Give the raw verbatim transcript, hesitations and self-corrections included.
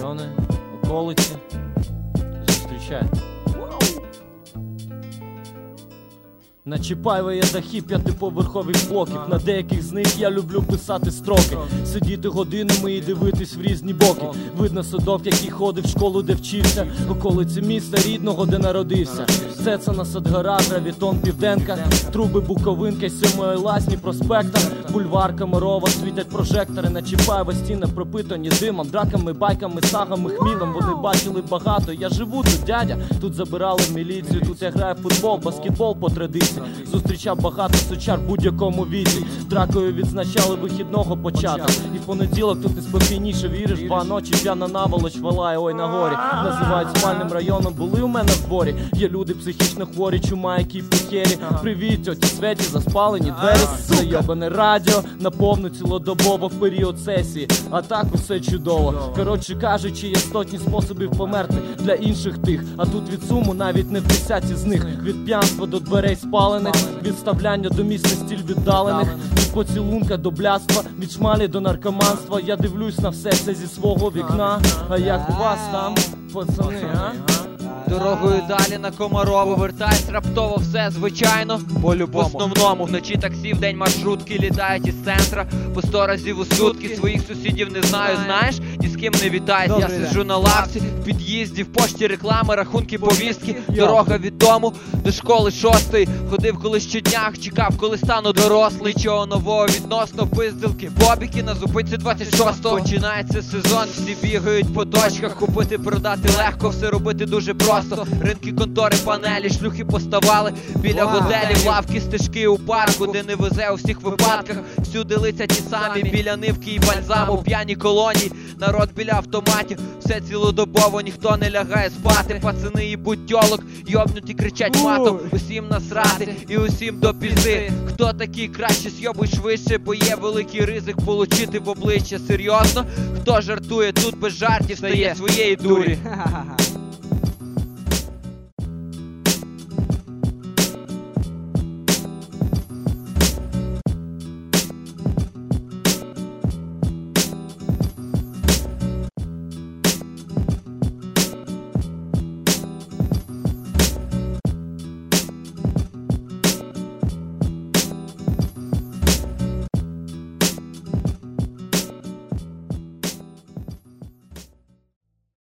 райони, околиці. Зустрічайте. На Чапаєва є дахи п'ятиповерхових блоків. На деяких з них я люблю писати строки. Сидіти годинами і дивитись в різні боки. Видно садок, який ходив в школу, де вчився. Околиці міста рідного, де народився. Цецана, Садгора, Гравітон, Південка. Труби, Буковинка, Сьомої Ласні, проспекта. Бульвар, Комарова, світять прожектори. На Чапаєва стіни пропитані димом, драками, байками, сагами, хмілом. Вони бачили багато. Я живу тут, дядя. Тут забирали в міліцію. Тут я граю в футбол, баскетбол по традиції. Зустрічав багато сучар в будь-якому віці. Дракою відзначали вихідного початок. І в понеділок тут неспокійніше віриш. Два ночі п'яна наволоч валає, ой, на горі. Називають спальним районом, були у мене в дворі. Є люди психічно хворі, чума, які похері. Привіт, тьоті Светі, за спалені двері. Зайобане радіо, на повну цілодобово в період сесії. А так усе чудово. Коротше кажучи, є сотні способів померти для інших тих. А тут від суму навіть не в десяті з них. Від п'янства до дверей спалених, від ставляння до місць на стіль віддалених, від поцілунка до блядства, від шмалі до наркоманства. Я дивлюсь на все це зі свого вікна. А як у вас там, пацани, а? Дорогою далі на Комарову вертається раптово все звичайно. По-любому. В основному вночі таксі, вдень маршрутки літають із центра по сто разів у сутки. Своїх сусідів не знаю, знаєш, ні з ким не вітаюсь. Я сиджу на лавці, в під'їзді, в пошті реклами, рахунки, повістки. Дорога від дому до школи шостої. Ходив коли щодня, чекав, коли стану дорослий. Чого нового відносно пиздилки, бобіки на зупинці двадцять шостого. Починається сезон, всі бігають по точках. Купити, продати легко, все робити дуже просто. Ринки, контори, панелі, шлюхи поставали біля готелів, лавки, стежки у парку, де не везе у всіх випадках. Всюди лиця ті самі, біля нивки і бальзаму, п'яні колонії, народ біля автоматів. Все цілодобово, ніхто не лягає спати. Пацани їбуть тьолок, йобнуті кричать матом. Усім насрати і усім до пізди. Хто такий, краще сйобуй швидше, бо є великий ризик получити в обличчя. Серйозно? Хто жартує тут без жартів, стає своєї дурі.